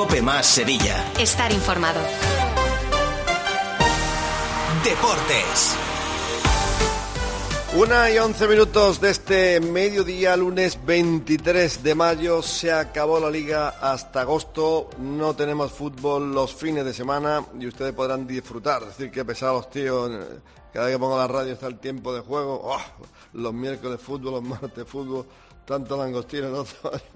COPE más Sevilla. Estar informado. Deportes. 1:11 de este mediodía, lunes 23 de mayo. Se acabó la liga hasta agosto. No tenemos fútbol los fines de semana y ustedes podrán disfrutar. Decir que pesados, tío. Cada vez que pongo la radio está el tiempo de juego. Oh, los miércoles fútbol, los martes fútbol. Tanto langostino, ¿no?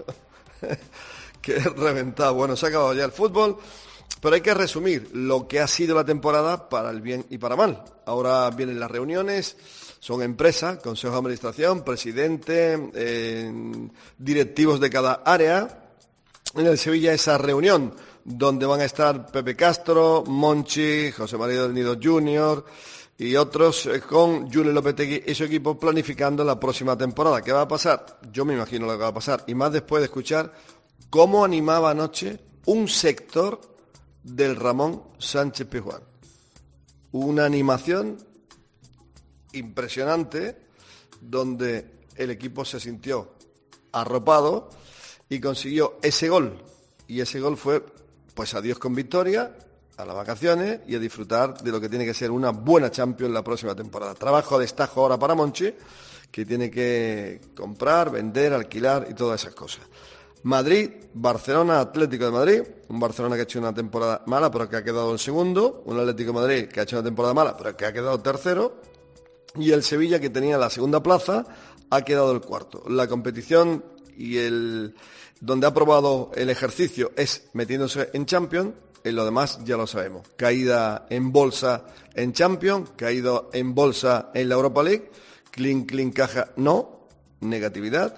Que reventado. Bueno, se ha acabado ya el fútbol. Pero hay que resumir lo que ha sido la temporada para el bien y para mal. Ahora vienen las reuniones. Son empresas, consejo de administración, presidente, directivos de cada área. En el Sevilla esa reunión donde van a estar Pepe Castro, Monchi, José María del Nido Junior y otros con Julio Lopetegui y su equipo planificando la próxima temporada. ¿Qué va a pasar? Yo me imagino lo que va a pasar. Y más después de escuchar cómo animaba anoche un sector del Ramón Sánchez Pizjuán. Una animación impresionante, donde el equipo se sintió arropado y consiguió ese gol. Y ese gol fue, pues adiós con victoria, a las vacaciones y a disfrutar de lo que tiene que ser una buena Champions la próxima temporada. Trabajo a destajo ahora para Monchi, que tiene que comprar, vender, alquilar y todas esas cosas. Madrid, Barcelona, Atlético de Madrid, un Barcelona que ha hecho una temporada mala pero que ha quedado en segundo, un Atlético de Madrid que ha hecho una temporada mala pero que ha quedado tercero, y el Sevilla, que tenía la segunda plaza, ha quedado el cuarto. La competición y donde ha probado el ejercicio es metiéndose en Champions. En lo demás ya lo sabemos. Caída en bolsa en Champions, caído en bolsa en la Europa League, clean caja no, negatividad,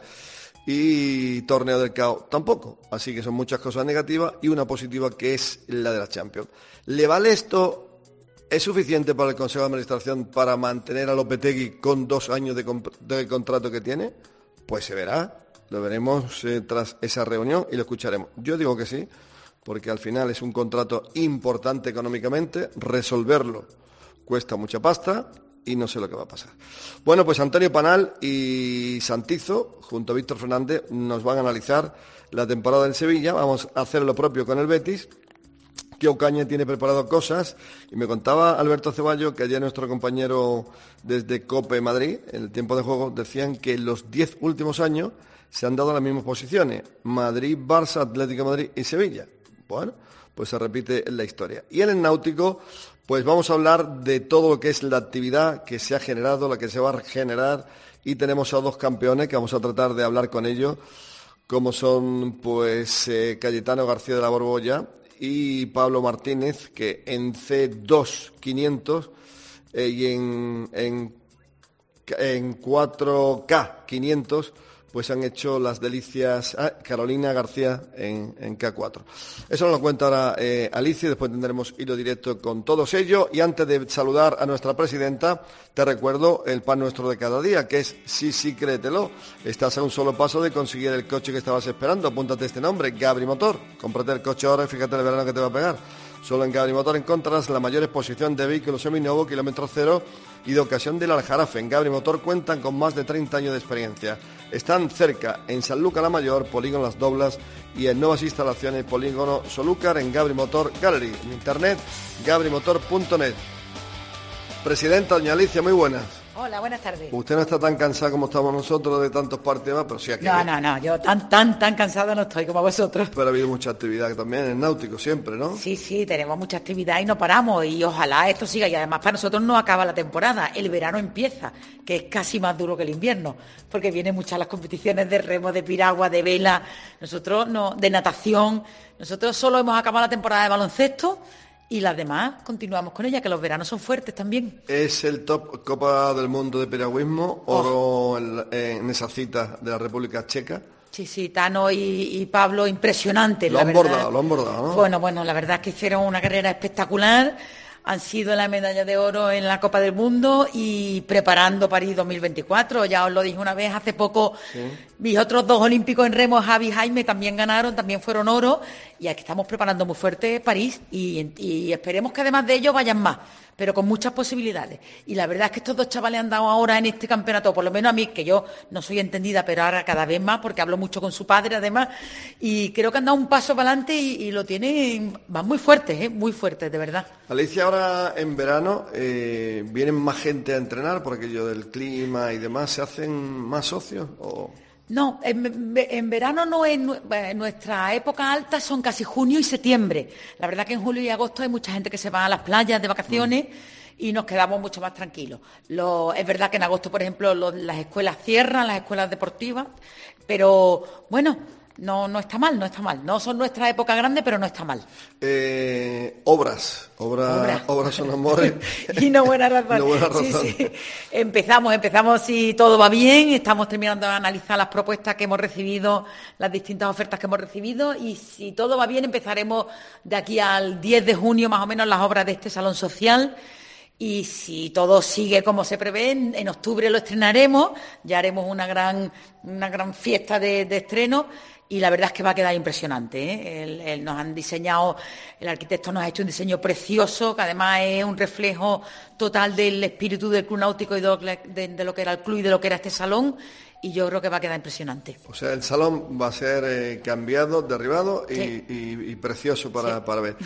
y torneo del CAO tampoco. Así que son muchas cosas negativas y una positiva que es la de la Champions. ¿Le vale esto? ¿Es suficiente para el Consejo de Administración para mantener a Lopetegui con 2 años de contrato que tiene? Pues se verá, lo veremos tras esa reunión y lo escucharemos. Yo digo que sí, porque al final es un contrato importante económicamente, resolverlo cuesta mucha pasta y no sé lo que va a pasar. Bueno, pues Antonio Panal y Santizo, junto a Víctor Fernández, nos van a analizar la temporada del Sevilla. Vamos a hacer lo propio con el Betis, que Ocaña tiene preparado cosas, y me contaba Alberto Ceballo que ayer nuestro compañero desde COPE Madrid, en el tiempo de juego, decían que en los 10 últimos años se han dado las mismas posiciones: Madrid, Barça, Atlético de Madrid y Sevilla. Bueno, pues se repite la historia. Y en el Náutico, pues vamos a hablar de todo lo que es la actividad que se ha generado, la que se va a generar, y tenemos a 2 campeones que vamos a tratar de hablar con ellos, como son pues Cayetano García de la Borbolla y Pablo Martínez, que en C2 500 y en 4K 500 pues han hecho las delicias. Carolina García en K4. Eso nos lo cuenta ahora Alicia, y después tendremos hilo directo con todos ellos. Y antes de saludar a nuestra presidenta, te recuerdo el pan nuestro de cada día, que es sí, créetelo. Estás a un solo paso de conseguir el coche que estabas esperando. Apúntate este nombre, Gabri Motor. Cómprate el coche ahora y fíjate el verano que te va a pegar. Solo en Gabri Motor encontrarás la mayor exposición de vehículos seminuevos, kilómetro cero y de ocasión del Aljarafe. En Gabri Motor cuentan con más de 30 años de experiencia. Están cerca en Sanlúcar la Mayor, Polígono Las Doblas, y en nuevas instalaciones Polígono Solúcar en Gabri Motor Gallery. En internet, gabrimotor.net. Presidenta, doña Alicia, muy buenas. Hola, buenas tardes. Usted no está tan cansada como estamos nosotros de tantos partidos, pero sí aquí. No, yo tan cansada no estoy como vosotros. Pero ha habido mucha actividad también en el Náutico siempre, ¿no? Sí, tenemos mucha actividad y no paramos, y ojalá esto siga. Y además para nosotros no acaba la temporada, el verano empieza, que es casi más duro que el invierno, porque vienen muchas las competiciones de remo, de piragua, de vela, nosotros no, de natación. Nosotros solo hemos acabado la temporada de baloncesto y las demás continuamos con ella, que los veranos son fuertes también. Es el top Copa del Mundo de piragüismo, oro en esa cita de la República Checa. Sí, Tano y Pablo, impresionante. Lo han bordado, ¿no? Bueno, la verdad es que hicieron una carrera espectacular. Han sido la medalla de oro en la Copa del Mundo y preparando París 2024. Ya os lo dije una vez hace poco. Sí. Mis otros 2 olímpicos en remo, Javi y Jaime, también ganaron, también fueron oro. y aquí estamos preparando muy fuerte París y esperemos que además de ello vayan más, pero con muchas posibilidades. Y la verdad es que estos dos chavales han dado ahora en este campeonato, por lo menos a mí, que yo no soy entendida, pero ahora cada vez más, porque hablo mucho con su padre además, y creo que han dado un paso para adelante y lo tienen, van muy fuertes, de verdad. Alicia, ahora en verano vienen más gente a entrenar por aquello del clima y demás, ¿se hacen más socios o...? No, en verano no es nuestra época alta, son casi junio y septiembre. La verdad que en julio y agosto hay mucha gente que se va a las playas de vacaciones y nos quedamos mucho más tranquilos. Es verdad que en agosto, por ejemplo, las escuelas cierran, las escuelas deportivas, pero bueno, no está mal. No son nuestra época grande, pero no está mal. Obras son amores. Y no buena razón. No buena razón. Sí. Empezamos si todo va bien, estamos terminando de analizar las propuestas que hemos recibido, las distintas ofertas que hemos recibido, y si todo va bien empezaremos de aquí al 10 de junio más o menos las obras de este salón social. Y si todo sigue como se prevé, en octubre lo estrenaremos, ya haremos una gran fiesta de estreno. Y la verdad es que va a quedar impresionante, ¿eh? Nos han diseñado, el arquitecto nos ha hecho un diseño precioso, que además es un reflejo total del espíritu del Club Náutico y de lo que era el club y de lo que era este salón, y yo creo que va a quedar impresionante. O sea, el salón va a ser cambiado, derribado y precioso para ver.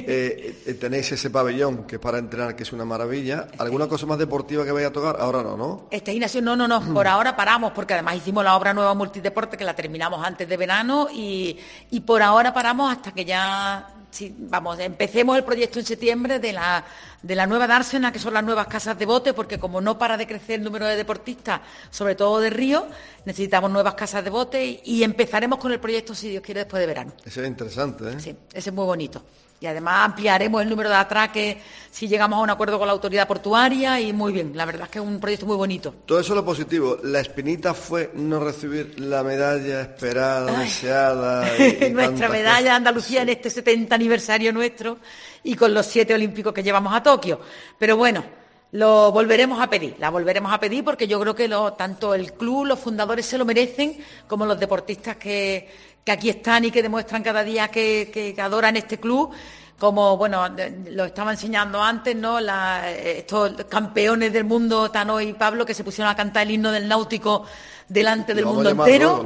Tenéis ese pabellón que es para entrenar, que es una maravilla. ¿Alguna cosa más deportiva que vaya a tocar? Ahora no. Este gimnasio no. Por ahora paramos, porque además hicimos la obra nueva multideporte, que la terminamos antes de verano, y por ahora paramos hasta que ya... Sí, empecemos el proyecto en septiembre de la nueva dársena, que son las nuevas casas de bote, porque como no para de crecer el número de deportistas, sobre todo de río, necesitamos nuevas casas de bote y empezaremos con el proyecto, si Dios quiere, después de verano. Ese es interesante, ¿eh? Sí, ese es muy bonito. Y además ampliaremos el número de atraques si llegamos a un acuerdo con la autoridad portuaria, y muy bien, la verdad es que es un proyecto muy bonito. Todo eso es lo positivo. La espinita fue no recibir la medalla esperada, deseada. Nuestra medalla de Andalucía en este 70 aniversario nuestro y con los 7 olímpicos que llevamos a Tokio. Pero bueno, la volveremos a pedir porque yo creo que tanto el club, los fundadores se lo merecen, como los deportistas que aquí están y que demuestran cada día que adoran este club, como, bueno, lo estaba enseñando antes, ¿no? Estos campeones del mundo, Tano y Pablo, que se pusieron a cantar el himno del náutico delante del mundo entero.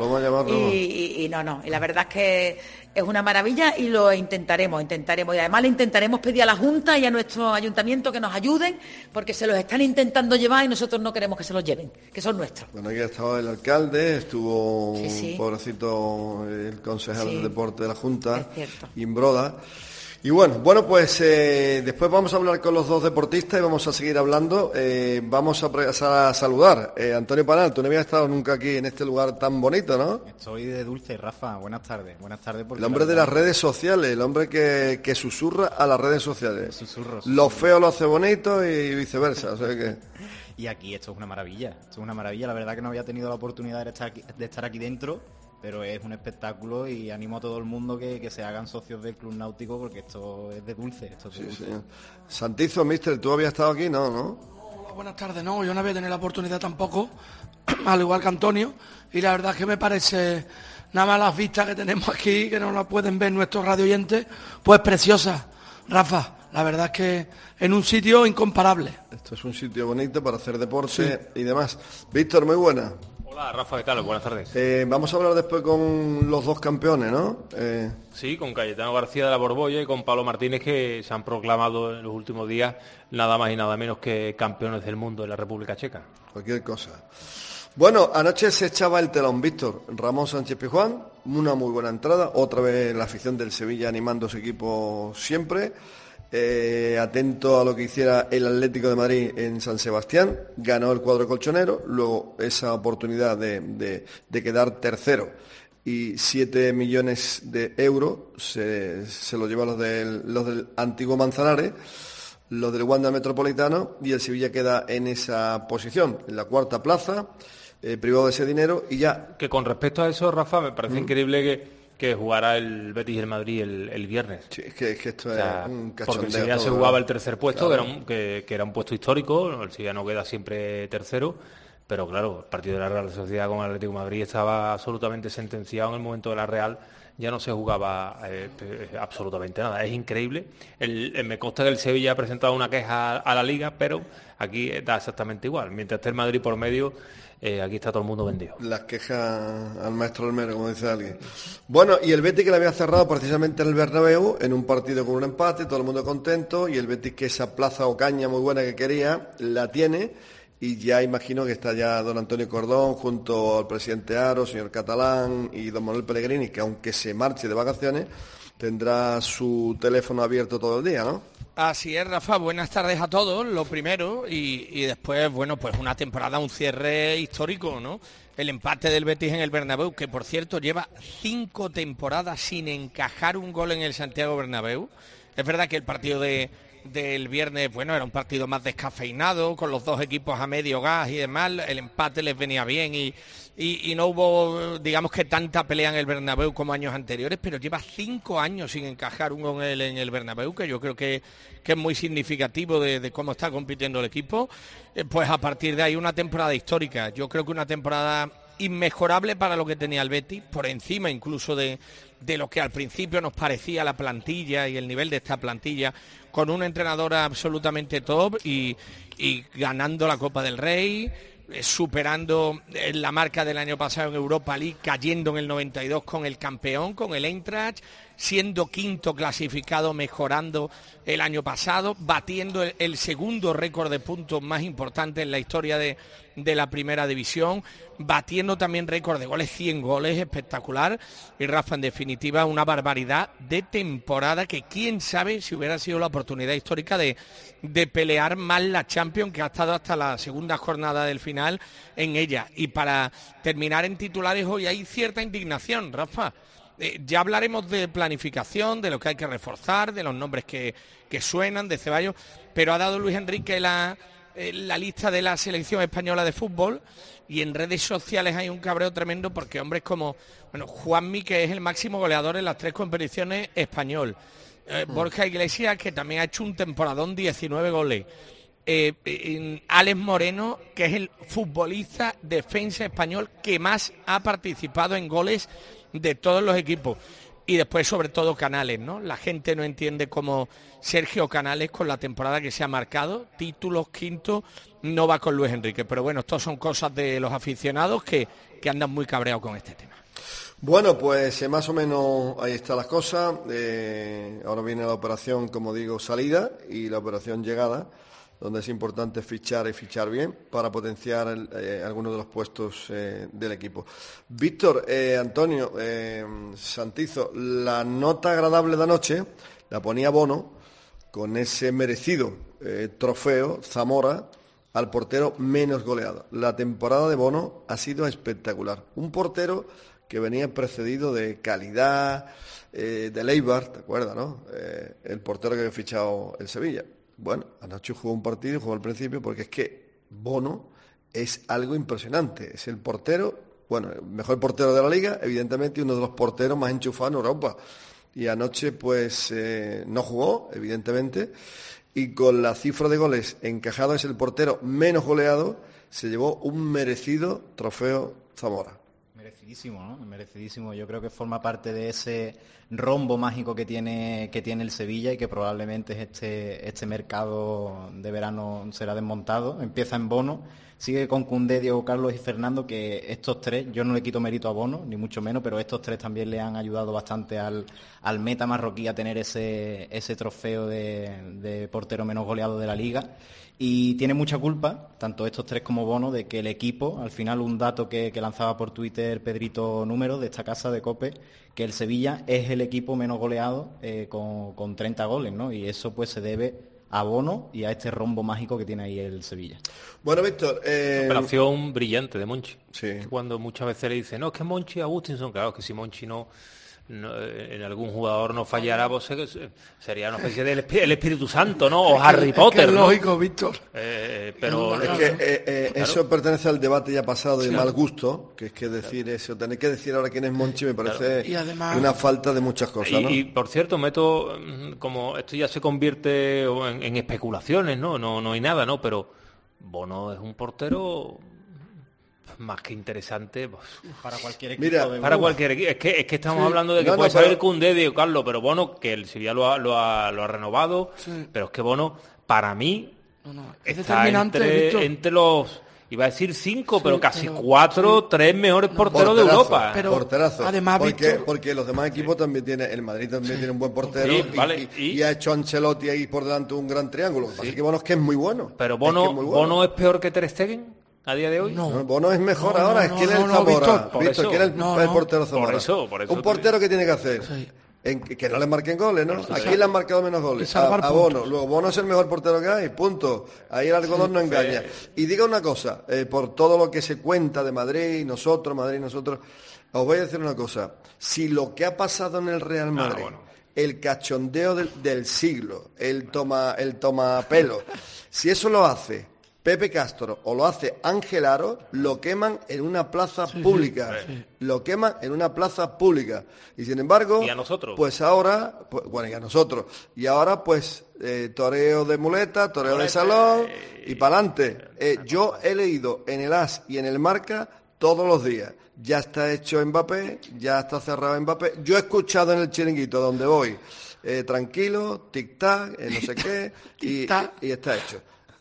Y la verdad es que es una maravilla y lo intentaremos. Y además le intentaremos pedir a la Junta y a nuestro ayuntamiento que nos ayuden, porque se los están intentando llevar y nosotros no queremos que se los lleven, que son nuestros. Bueno, aquí ha estado el alcalde, estuvo pobrecito el concejal de deporte de la Junta, Imbroda. Y bueno, pues después vamos a hablar con los dos deportistas y vamos a seguir hablando. Vamos a saludar. Antonio Panal, tú no habías estado nunca aquí en este lugar tan bonito, ¿no? Estoy de dulce, Rafa. Buenas tardes. El hombre de las redes sociales, el hombre que susurra a las redes sociales. Susurro. Lo feo lo hace bonito y viceversa, o sea que... Y aquí esto es una maravilla. La verdad que no había tenido la oportunidad de estar aquí dentro, pero es un espectáculo y animo a todo el mundo que se hagan socios del Club Náutico, porque esto es de dulce. Sí. Santizo, mister, ¿tú habías estado aquí? No. Buenas tardes, no, yo no había tenido la oportunidad tampoco, al igual que Antonio, y la verdad es que me parece, nada más las vistas que tenemos aquí, que no las pueden ver nuestros radio oyentes, pues preciosas, Rafa. La verdad es que en un sitio incomparable. Esto es un sitio bonito para hacer deporte y demás. Víctor, muy buena. Hola, Rafa, ¿qué tal? Buenas tardes. Vamos a hablar después con los dos campeones, ¿no? Sí, con Cayetano García de la Borbolla y con Pablo Martínez, que se han proclamado en los últimos días nada más y nada menos que campeones del mundo en la República Checa. Cualquier cosa. Bueno, anoche se echaba el telón, Víctor. Ramón Sánchez Pizjuán, una muy buena entrada. Otra vez la afición del Sevilla animando a su equipo siempre. Atento a lo que hiciera el Atlético de Madrid en San Sebastián, ganó el cuadro colchonero, luego esa oportunidad de quedar tercero y 7 millones de euros se lo llevan los del antiguo Manzanares, los del Wanda Metropolitano, y el Sevilla queda en esa posición, en la cuarta plaza, privado de ese dinero y ya... Que con respecto a eso, Rafa, me parece increíble que jugara el Betis y el Madrid el viernes. Sí, es que esto es un cachondeo. Porque el Sevilla se jugaba el tercer puesto, claro, que era un puesto histórico, el Sevilla no queda siempre tercero, pero claro, el partido de la Real Sociedad con el Atlético de Madrid estaba absolutamente sentenciado. En el momento de la Real ya no se jugaba absolutamente nada. Es increíble. Me consta que el Sevilla ha presentado una queja a la Liga, pero aquí da exactamente igual. Mientras esté el Madrid por medio, aquí está todo el mundo vendido. Las quejas al maestro Olmero, como dice alguien. Bueno, y el Betis que le había cerrado precisamente en el Bernabéu, en un partido con un empate, todo el mundo contento, y el Betis que esa plaza o caña muy buena que quería, la tiene. Y ya imagino que está ya don Antonio Cordón junto al presidente Aro, señor Catalán y don Manuel Pellegrini, que aunque se marche de vacaciones, tendrá su teléfono abierto todo el día, ¿no? Así es, Rafa, buenas tardes a todos, lo primero, y después, bueno, pues una temporada, un cierre histórico, ¿no? El empate del Betis en el Bernabéu, que por cierto lleva 5 temporadas sin encajar un gol en el Santiago Bernabéu. Es verdad que el partido del viernes, bueno, era un partido más descafeinado, con los dos equipos a medio gas y demás, el empate les venía bien y no hubo, digamos que tanta pelea en el Bernabéu como años anteriores, pero lleva 5 años sin encajar un gol en el Bernabéu, que yo creo que es muy significativo de cómo está compitiendo el equipo. Pues a partir de ahí una temporada histórica, yo creo que una temporada inmejorable para lo que tenía el Betis, por encima incluso de lo que al principio nos parecía la plantilla y el nivel de esta plantilla, con un entrenador absolutamente top y ganando la Copa del Rey, superando la marca del año pasado en Europa League, cayendo en el 92 con el campeón, con el Eintracht, siendo quinto clasificado, mejorando el año pasado, batiendo el segundo récord de puntos más importante en la historia de la primera división, batiendo también récord de goles, 100 goles, espectacular. Y Rafa, en definitiva, una barbaridad de temporada que quién sabe si hubiera sido la oportunidad histórica de pelear más la Champions, que ha estado hasta la segunda jornada del final en ella. Y para terminar en titulares, hoy hay cierta indignación, Rafa. Ya hablaremos de planificación, de lo que hay que reforzar, de los nombres que suenan, de Ceballos, pero ha dado Luis Enrique la lista de la selección española de fútbol y en redes sociales hay un cabreo tremendo porque hombres como Juanmi, que es el máximo goleador en las 3 competiciones español, Borja Iglesias, que también ha hecho un temporadón, 19 goles, Alex Moreno, que es el futbolista defensa español que más ha participado en goles de todos los equipos. Y después, sobre todo, Canales, ¿no? La gente no entiende cómo Sergio Canales, con la temporada que se ha marcado, títulos, quinto, no va con Luis Enrique. Pero bueno, esto son cosas de los aficionados que andan muy cabreados con este tema. Bueno, pues más o menos ahí están las cosas. Ahora viene la operación, como digo, salida y la operación llegada, donde es importante fichar y fichar bien para potenciar algunos de los puestos del equipo. Víctor, Antonio, Santizo, la nota agradable de anoche la ponía Bono con ese merecido trofeo Zamora al portero menos goleado. La temporada de Bono ha sido espectacular. Un portero que venía precedido de calidad, de Leibar, ¿te acuerdas, no? El portero que había fichado el Sevilla. Bueno, anoche jugó un partido, jugó al principio, porque es que Bono es algo impresionante. Es el portero, bueno, el mejor portero de la Liga, evidentemente, y uno de los porteros más enchufados en Europa. Y anoche, pues, no jugó, evidentemente, y con la cifra de goles encajado, es el portero menos goleado, se llevó un merecido trofeo Zamora. Merecidísimo, ¿no? Merecidísimo. Yo creo que forma parte de ese rombo mágico que tiene el Sevilla y que probablemente este mercado de verano será desmontado. Empieza en Bono, sigue con Koundé, Diego Carlos y Fernando, que estos 3, yo no le quito mérito a Bono, ni mucho menos, pero estos 3 también le han ayudado bastante al meta marroquí a tener ese trofeo de portero menos goleado de la Liga. Y tiene mucha culpa, tanto estos 3 como Bono, de que el equipo, al final un dato que lanzaba por Twitter Pedrito Número, de esta casa de COPE, que el Sevilla es el equipo menos goleado con 30 goles, ¿no? Y eso pues se debe a Bono y a este rombo mágico que tiene ahí el Sevilla. Bueno, Víctor... Operación brillante de Monchi. Sí. Cuando muchas veces le dicen, no, es que Monchi y Agustinson, claro, que si Monchi no en algún jugador no fallará, pues sería una especie del Espíritu Santo, ¿no? O Harry Potter, es ¿no? lógico, Víctor. Pero es que claro. Eso pertenece al debate ya pasado de Sí. mal gusto, que es que decir eso, tener que decir ahora quién es Monchi me parece Y además- una falta de muchas cosas, ¿no? Y por cierto, meto, como esto ya se convierte en especulaciones, ¿no? No hay nada, ¿no? Pero Bono es un portero más que interesante. Pues, Para cualquier equipo. Mira, para cualquier equipo. Es que estamos hablando de que puede salir Koundé, Diego Carlos, pero Bono, que el Sevilla lo ha renovado, pero es que Bono, para mí, es está determinante, entre los, iba a decir 5, pero casi 4, 3 mejores porteros de Europa. Pero porterazo. además, Víctor, porque los demás equipos también tienen, el Madrid también tiene un buen portero, Sí, vale, y ha hecho Ancelotti ahí por delante un gran triángulo. Lo que pasa es que Bono es que es muy bueno. Pero Es que es muy bueno. Bono es peor que Ter Stegen a día de hoy. No. No, Bono es mejor No, ahora, no, es que él es no, el no, Zamora. Víctor, por Víctor, eso. ¿quién es el No, portero Zamora? por eso Un portero que tiene que hacer. Sí. Que no le marquen goles, ¿no? Aquí le han marcado menos goles. Y salvar A Bono. puntos. Luego, Bono es el mejor portero que hay, punto. Ahí el algodón no engaña. Y diga una cosa, por todo lo que se cuenta de Madrid, nosotros, os voy a decir una cosa. Si lo que ha pasado en el Real Madrid, el cachondeo del siglo, el toma pelo, si eso lo hace Pepe Castro o lo hace Ángel Aro, lo queman en una plaza pública. Lo queman en una plaza pública. Y sin embargo, ¿Y a nosotros? pues ahora, y a nosotros. Y ahora, pues, toreo de muleta, toreo de salón y pa'lante. Yo he leído en el AS y en el Marca todos los días. Ya está hecho Mbappé, ya está cerrado Mbappé. Yo he escuchado en el chiringuito donde voy, tranquilo, tic-tac, no sé qué, y está hecho.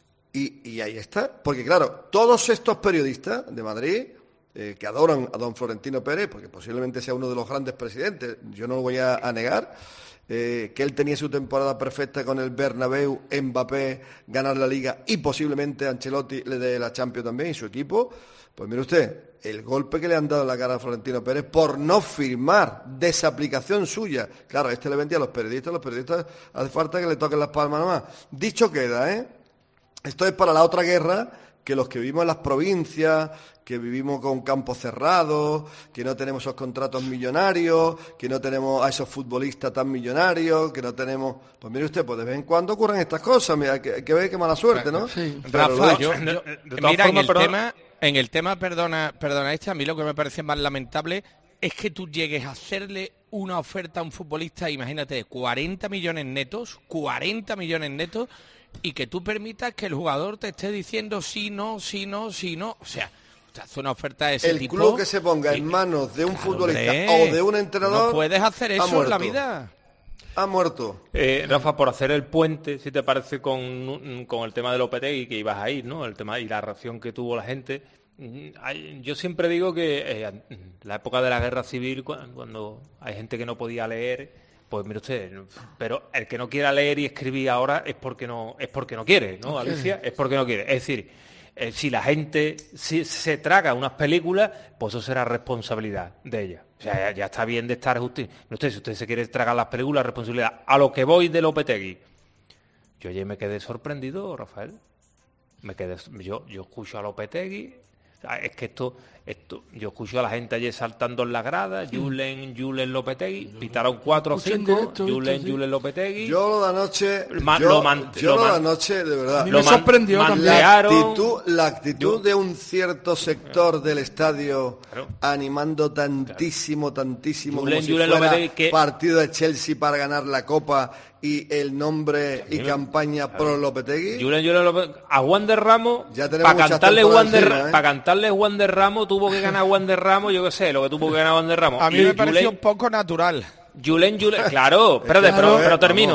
Y ahí está, porque claro, todos estos periodistas de Madrid que adoran a don Florentino Pérez, porque posiblemente sea uno de los grandes presidentes, yo no lo voy a negar, que él tenía su temporada perfecta con el Bernabéu, Mbappé, ganar la Liga y posiblemente Ancelotti le dé la Champions también y su equipo, pues mire usted, el golpe que le han dado en la cara a Florentino Pérez por no firmar, desaplicación suya. Claro, le vendía a los periodistas hace falta que le toquen las palmas nomás. Dicho queda, esto es para la otra guerra, que los que vivimos en las provincias, que vivimos con campos cerrados, que no tenemos esos contratos millonarios, que no tenemos a esos futbolistas tan millonarios, que no tenemos... Pues mire usted, pues de vez en cuando ocurren estas cosas, mira, que ve que mala suerte, ¿no? Sí. Rafa, mira, formas, en el tema, perdona, a mí lo que me parece más lamentable es que tú llegues a hacerle una oferta a un futbolista, imagínate, 40 millones netos, y que tú permitas que el jugador te esté diciendo sí, no. O sea, te hace una oferta de ese tipo. El club que se ponga en manos de un futbolista hombre, o de un entrenador... No puedes hacer eso en la vida. Ha muerto. Rafa, por hacer el puente, si te parece, con el tema de Lopetegui, que ibas a ir, ¿no? El tema y la reacción que tuvo la gente. Yo siempre digo que la época de la guerra civil, cuando hay gente que no podía leer, pues mire usted, pero el que no quiera leer y escribir ahora es porque no quiere, ¿no, Alicia? Es porque no quiere. Es decir, si la gente se traga unas películas, pues eso será responsabilidad de ella. O sea, ya está bien de estar justo. Si usted se quiere tragar las películas, responsabilidad. A lo que voy de Lopetegui. Yo ayer me quedé sorprendido, Rafael. Yo escucho a Lopetegui. Es que esto, yo escucho a la gente ayer saltando en la grada, Julen Lopetegui, pitaron 4 o 5, Julen Lopetegui. Yo lo de anoche, de verdad. A mí me sorprendió también. La actitud de un cierto sector del estadio, animando tantísimo, como si fuera partido de Chelsea para ganar la Copa, y el nombre y campaña pro Lopetegui. A Juan de Ramos, para cantarle Juan de Ramos, tuvo que ganar Juan de Ramos, yo qué sé, lo que tuvo que ganar Juan de Ramos. A mí me pareció un poco natural. Julen, claro, pero termino.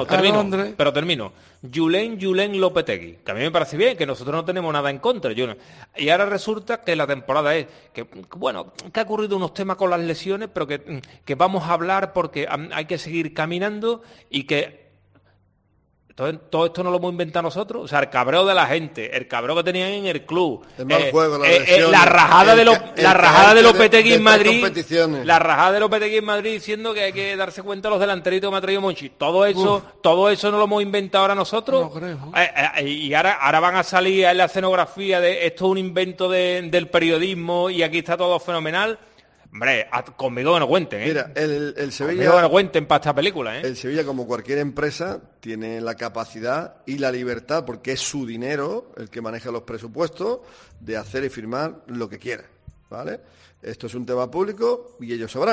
Julen Lopetegui, que a mí me parece bien, que nosotros no tenemos nada en contra. Y ahora resulta que la temporada es que ha ocurrido unos temas con las lesiones, pero que vamos a hablar porque hay que seguir caminando y que todo esto no lo hemos inventado nosotros. O sea, el cabreo de la gente, el cabreo que tenían en el club, el mal juego, la rajada de Lopetegui en Madrid, la rajada de Lopetegui en Madrid diciendo que hay que darse cuenta de los delanteritos que me ha traído Monchi. Todo eso no lo hemos inventado ahora nosotros. No creo. Y ahora van a salir en la escenografía de esto es un invento del periodismo y aquí está todo fenomenal. Hombre, conmigo que no cuenten, ¿eh? Mira, el Sevilla... Conmigo que no cuenten para esta película, ¿eh? El Sevilla, como cualquier empresa, tiene la capacidad y la libertad, porque es su dinero el que maneja los presupuestos, de hacer y firmar lo que quiera, ¿vale? Esto es un tema público y ellos sabrán.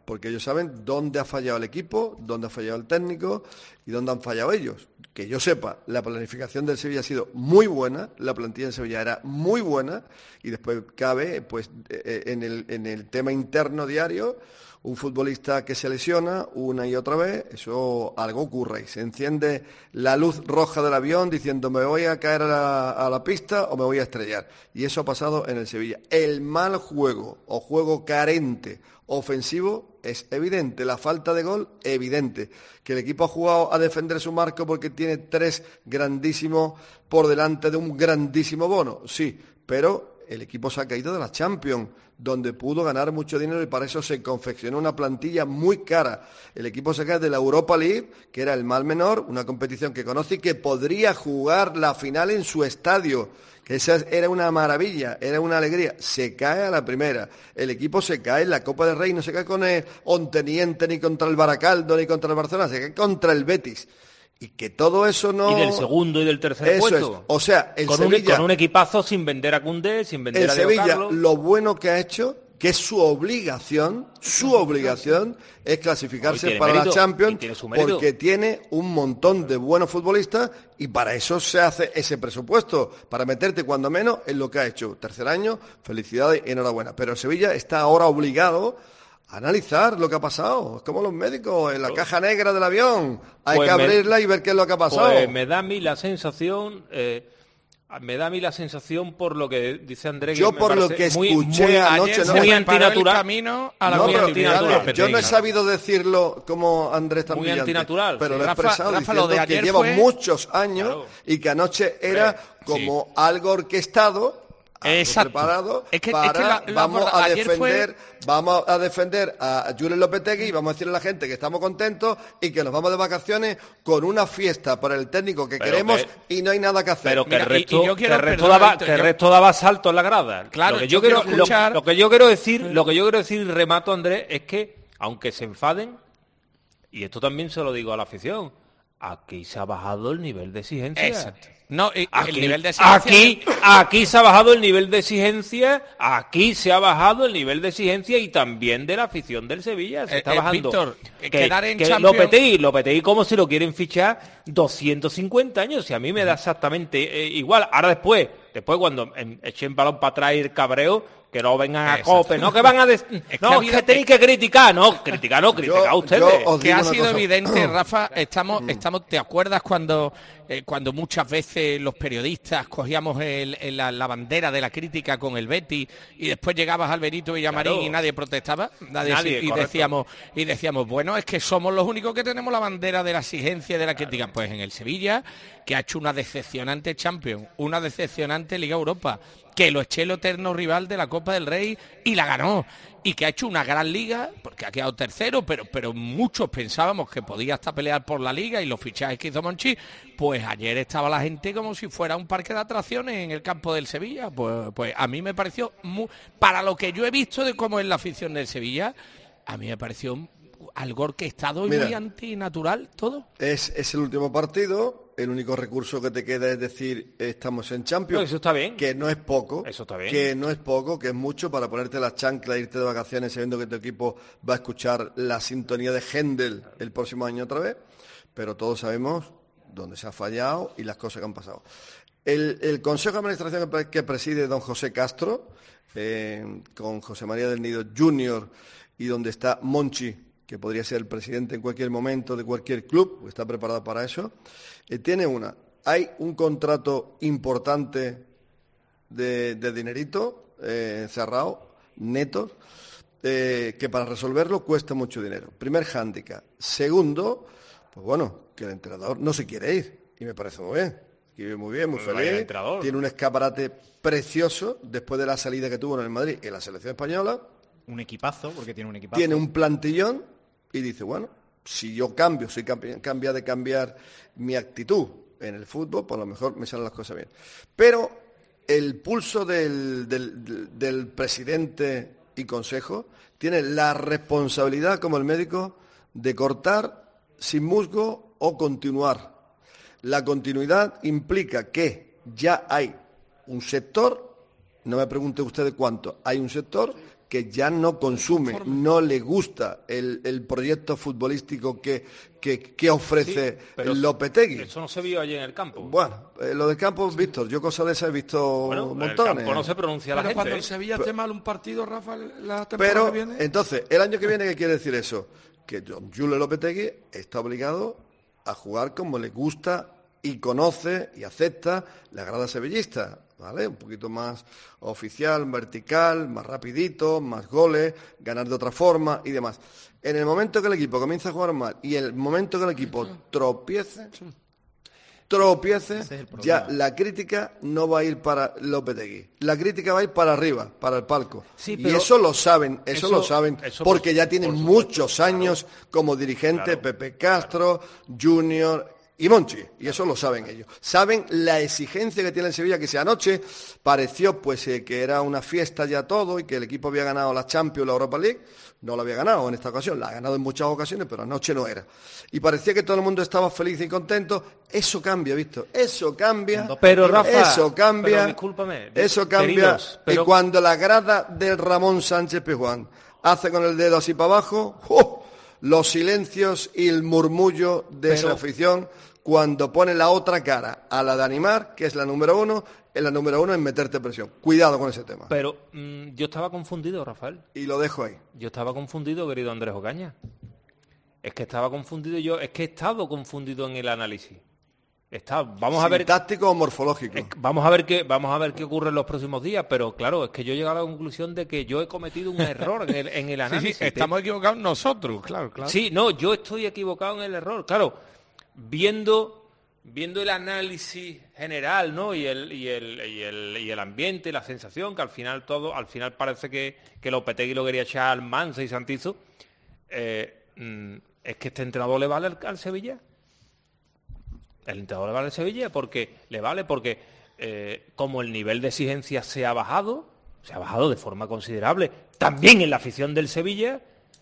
porque ellos saben dónde ha fallado el equipo, dónde ha fallado el técnico y dónde han fallado ellos. Que yo sepa, la planificación del Sevilla ha sido muy buena, la plantilla del Sevilla era muy buena, y después cabe, pues, en el tema interno diario, un futbolista que se lesiona una y otra vez, eso algo ocurre y se enciende la luz roja del avión diciendo me voy a caer a la pista o me voy a estrellar. Y eso ha pasado en el Sevilla. El mal juego o juego carente ofensivo es evidente, la falta de gol evidente, que el equipo ha jugado a defender su marco porque tiene 3 grandísimos por delante de un grandísimo Bono, sí, pero el equipo se ha caído de la Champions, donde pudo ganar mucho dinero y para eso se confeccionó una plantilla muy cara. El equipo se cae de la Europa League, que era el mal menor, una competición que conoce y que podría jugar la final en su estadio, que esa era una maravilla, era una alegría. Se cae a la primera. El equipo se cae en la Copa del Rey, no se cae con el Onteniente, ni contra el Baracaldo, ni contra el Barcelona, se cae contra el Betis. Y que todo eso no... Y del segundo y del tercer puesto. Es. O sea, el con Sevilla... con un equipazo sin vender a Koundé, sin vender a Diego Sevilla, Carlos. Lo bueno que ha hecho, que es su obligación es clasificarse para mérito, la Champions, porque tiene un montón de buenos futbolistas y para eso se hace ese presupuesto, para meterte cuando menos en lo que ha hecho. Tercer año, felicidades y enhorabuena. Pero el Sevilla está ahora obligado a analizar lo que ha pasado. Es como los médicos en la caja negra del avión. Hay que abrirla y ver qué es lo que ha pasado. Pues me da a mí la sensación... por lo que dice Andrés, yo por lo que escuché anoche, muy antinatural. Yo no he sabido decirlo como Andrés tan muy brillante, antinatural, pero sí. lo he expresado Rafa, lo de diciendo que ayer lleva fue... muchos años y que anoche era como algo orquestado. Exacto. Preparado es que vamos a defender a Julen Lopetegui y vamos a decirle a la gente que estamos contentos y que nos vamos de vacaciones con una fiesta para el técnico que queremos y no hay nada que hacer. Pero que el resto daba salto en la grada. Claro, lo que yo quiero decir, y remato, Andrés, es que aunque se enfaden, y esto también se lo digo a la afición, aquí se ha bajado el nivel de exigencia. Exacto. No, aquí, el nivel de exigencia... aquí se ha bajado el nivel de exigencia, aquí se ha bajado el nivel de exigencia y también de la afición del Sevilla. Se está bajando. Víctor, quedar en Champions... Lopetegui como si lo quieren fichar 250 años, y a mí me da exactamente igual. Ahora después cuando echen balón para atrás y el cabreo, que no vengan a COPE, no que van a... que tenéis que criticar, criticar a ustedes. Que ha sido evidente, Rafa, estamos, ¿te acuerdas cuando muchas veces los periodistas cogíamos la bandera de la crítica con el Betis y después llegabas al Benito Villamarín y nadie protestaba? Nadie, y decíamos, bueno, es que somos los únicos que tenemos la bandera de la exigencia y de la crítica. Pues en el Sevilla, que ha hecho una decepcionante Champions, una decepcionante Liga Europa, que lo eché el eterno rival de la Copa del Rey y la ganó, y que ha hecho una gran liga, porque ha quedado tercero, pero muchos pensábamos que podía hasta pelear por la liga y los fichajes que hizo Monchi, pues ayer estaba la gente como si fuera un parque de atracciones en el campo del Sevilla. Pues a mí me pareció, para lo que yo he visto de cómo es la afición del Sevilla, a mí me pareció algo orquestado y muy antinatural todo. Es el último partido. El único recurso que te queda es decir estamos en Champions. No, eso está bien. Que no es poco. Eso está bien. Que no es poco, que es mucho para ponerte las chanclas e irte de vacaciones sabiendo que tu equipo va a escuchar la sintonía de Händel el próximo año otra vez. Pero todos sabemos dónde se ha fallado y las cosas que han pasado. El Consejo de Administración que preside don José Castro, con José María del Nido Jr. y donde está Monchi, que podría ser el presidente en cualquier momento de cualquier club, porque está preparado para eso, hay un contrato importante de dinerito cerrado, netos, que para resolverlo cuesta mucho dinero. Primer hándicap. Segundo, pues bueno, que el entrenador no se quiere ir, y me parece muy bien. Vive muy bien, muy feliz, tiene un escaparate precioso después de la salida que tuvo en el Madrid en la selección española. Un equipazo, porque tiene un equipazo. Tiene un plantillón y dice, bueno, si yo soy de cambiar mi actitud en el fútbol, pues a lo mejor me salen las cosas bien. Pero el pulso del presidente y consejo tiene la responsabilidad como el médico de cortar sin musgo o continuar. La continuidad implica que ya hay un sector, no me pregunte usted de cuánto, hay un sector que ya no consume, no le gusta el proyecto futbolístico que ofrece Lopetegui. Eso no se vio allí en el campo. Bueno, lo del campo, Víctor, yo cosas de esas he visto montones. En el campo no se pronuncia la gente. Cuando el Sevilla esté mal un partido, Rafa, la temporada Pero, que viene... entonces, el año que viene, ¿qué quiere decir eso? Que Julio Lopetegui está obligado a jugar como le gusta y conoce y acepta la grada sevillista, ¿vale? Un poquito más oficial, vertical, más rapidito, más goles, ganar de otra forma y demás. En el momento que el equipo comienza a jugar mal y el momento que el equipo tropiece, ya la crítica no va a ir para Lopetegui. La crítica va a ir para arriba, para el palco. Sí, y eso lo saben, porque ya tienen muchos años como dirigente, Pepe Castro, Junior y Monchi, y eso lo saben ellos. Saben la exigencia que tiene el Sevilla, que si anoche pareció que era una fiesta ya todo y que el equipo había ganado la Champions, la Europa League, no la había ganado en esta ocasión, la ha ganado en muchas ocasiones, pero anoche no era. Y parecía que todo el mundo estaba feliz y contento. Eso cambia, Víctor, eso cambia. Pero Rafa, eso cambia, pero discúlpame, eso cambia. Queridos, pero... Y cuando la grada del Ramón Sánchez Pizjuán hace con el dedo así para abajo, los silencios y el murmullo de esa afición cuando pone la otra cara a la de animar, que es la número uno, la número uno es meterte presión. Cuidado con ese tema. Pero yo estaba confundido, Rafael. Y lo dejo ahí. Yo estaba confundido, querido Andrés Ocaña. Es que estaba confundido yo, es que he estado confundido en el análisis. Vamos a ver táctico o morfológico. Vamos a ver qué ocurre en los próximos días, pero claro, es que yo he llegado a la conclusión de que yo he cometido un error en el análisis. Sí, estamos equivocados nosotros, claro. Sí, no, yo estoy equivocado en el error, claro. Viendo el análisis general, ¿no? Y el ambiente, la sensación, que al final parece que Lopetegui lo quería echar al Mansa y Santizo. Es que este entrenador le vale al Sevilla. El entrenador le vale al Sevilla porque como el nivel de exigencia se ha bajado de forma considerable, también en la afición del Sevilla,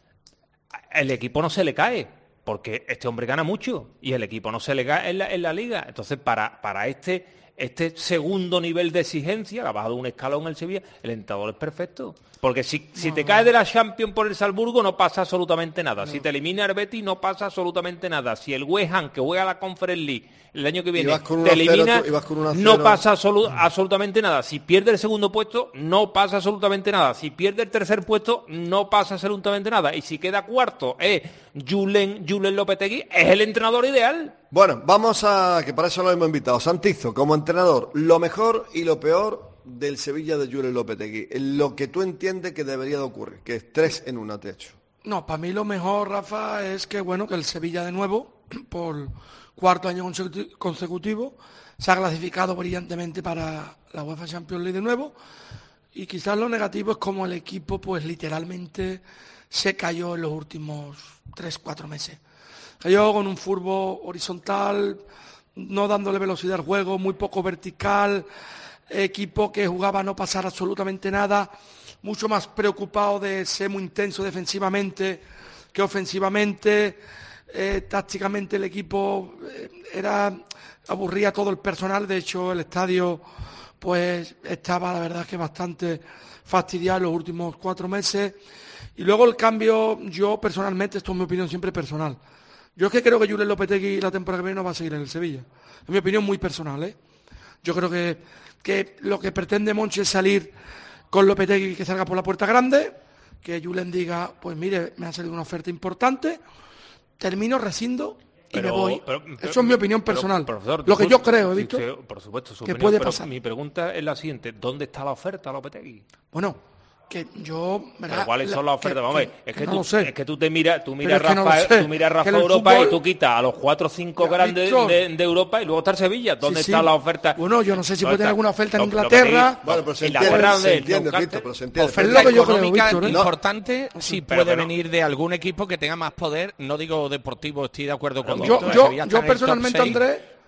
el equipo no se le cae. Porque este hombre gana mucho y el equipo no se le cae en la liga. Entonces, para este segundo nivel de exigencia, ha bajado un escalón el Sevilla, el entrenador es perfecto. Porque si te caes de la Champions por el Salzburgo, no pasa absolutamente nada. Si te elimina el Betis, no pasa absolutamente nada. Si el West Ham, que juega la Conference League el año que viene, te elimina, no pasa absolutamente nada. Si pierde el segundo puesto, no pasa absolutamente nada. Si pierde el tercer puesto, no pasa absolutamente nada. Y si queda cuarto, Julen Lopetegui es el entrenador ideal. Bueno, vamos a, que para eso lo hemos invitado. Santizo, como entrenador, lo mejor y lo peor del Sevilla de Julio Lopetegui, lo que tú entiendes que debería de ocurrir, que es 3 en 1, te he hecho. No, para mí lo mejor, Rafa, es que el Sevilla de nuevo, por cuarto año consecutivo, se ha clasificado brillantemente para la UEFA Champions League de nuevo, y quizás lo negativo es como el equipo, pues literalmente se cayó en los últimos 3-4 meses. Cayó con un fútbol horizontal, no dándole velocidad al juego, muy poco vertical, equipo que jugaba a no pasar absolutamente nada, mucho más preocupado de ser muy intenso defensivamente que ofensivamente. Tácticamente el equipo aburría todo el personal. De hecho, el estadio pues estaba, la verdad, que bastante fastidiado en los últimos 4 meses. Y luego el cambio, yo personalmente, esto es mi opinión siempre personal, yo es que creo que Julio Lopetegui la temporada que viene no va a seguir en el Sevilla. Es mi opinión muy personal, Yo creo que lo que pretende Monchi es salir con Lopetegui, que salga por la puerta grande, que Julen diga, pues mire, me ha salido una oferta importante, termino, rescindo y me voy. Eso es mi opinión personal. Profesor, lo que yo creo, Víctor, por supuesto, su que opinión, puede pasar. Mi pregunta es la siguiente: ¿dónde está la oferta a Lopetegui? Bueno, que yo... ¿Pero cuáles son las ofertas? Vamos, es que tú miras Rafa Europa y tú quitas a los 4 o 5 grandes de Europa y luego está el Sevilla. ¿Dónde está la oferta? Bueno, yo no sé si puede tener alguna oferta en Inglaterra. Bueno, pero se entiende. Oferta económica importante sí puede venir de algún equipo que tenga más poder. No digo deportivo, estoy de acuerdo con yo personalmente, Andrés,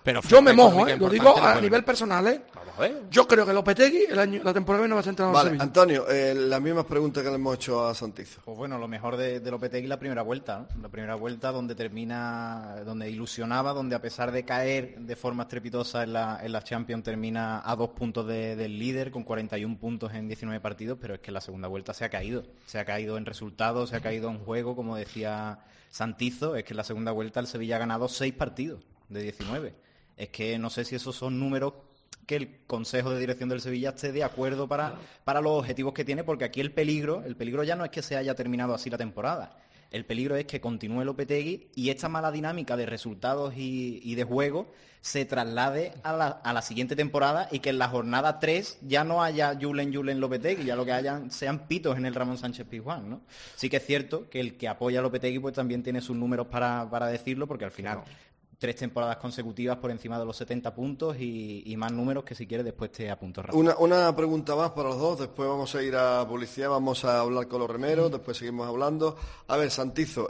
Pero yo me oferta mojo, económica lo digo importante, a pues, nivel personal, ¿eh? Vamos a ver. Yo creo que Lopetegui la temporada que viene va a ser entrenador Vale, del Sevilla. Antonio, las mismas preguntas que le hemos hecho a Santizo. Pues bueno, lo mejor de Lopetegui la primera vuelta, ¿no? La primera vuelta donde ilusionaba, donde a pesar de caer de forma estrepitosa en la Champions termina a 2 puntos del líder con 41 puntos en 19 partidos, pero es que la segunda vuelta se ha caído en resultados, se ha caído en juego, como decía Santizo, es que en la segunda vuelta el Sevilla ha ganado 6 partidos de 19. Es que no sé si esos son números que el Consejo de Dirección del Sevilla esté de acuerdo para los objetivos que tiene, porque aquí el peligro ya no es que se haya terminado así la temporada. El peligro es que continúe Lopetegui y esta mala dinámica de resultados y de juego se traslade a la siguiente temporada y que en la jornada 3 ya no haya Julen Lopetegui, ya lo que hayan sean pitos en el Ramón Sánchez Pizjuán, ¿no? Sí que es cierto que el que apoya a Lopetegui pues también tiene sus números para decirlo, porque al final 3 temporadas consecutivas por encima de los 70 puntos y más números que si quieres después te apunto rápido. Una pregunta más para los dos, después vamos a ir a publicidad, vamos a hablar con los remeros, después seguimos hablando. A ver, Santizo,